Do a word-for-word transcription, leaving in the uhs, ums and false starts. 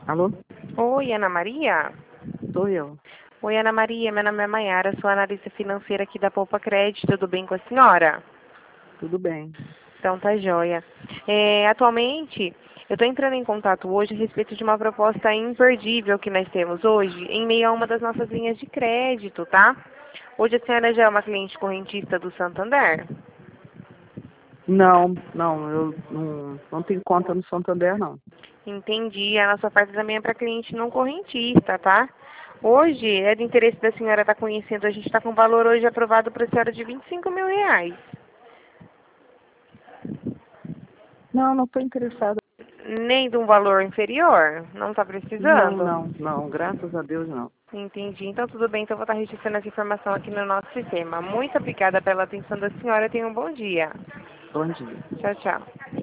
Alô? Oi, Ana Maria? Sou eu. Oi, Ana Maria, meu nome é Maiara, sou analista financeira aqui da Poupa Crédito, tudo bem com a senhora? Tudo bem. Então tá joia. É, atualmente, eu estou entrando em contato hoje a respeito de uma proposta imperdível que nós temos hoje, em meio a uma das nossas linhas de crédito, tá? Hoje a senhora já é uma cliente correntista do Santander? Não, não, eu não, não tenho conta no Santander, não. Entendi, a nossa parte também é para cliente não correntista, tá? Hoje, é de interesse da senhora estar conhecendo, a gente está com valor hoje aprovado para a senhora de vinte e cinco mil reais. Não, não estou interessada. Nem de um valor inferior? Não está Não, precisando? não, não, graças a Deus não. Entendi. Então, tudo bem. Então, eu vou estar registrando essa informação aqui no nosso sistema. Muito obrigada pela atenção da senhora. Tenha um bom dia. Bom dia. Tchau, tchau.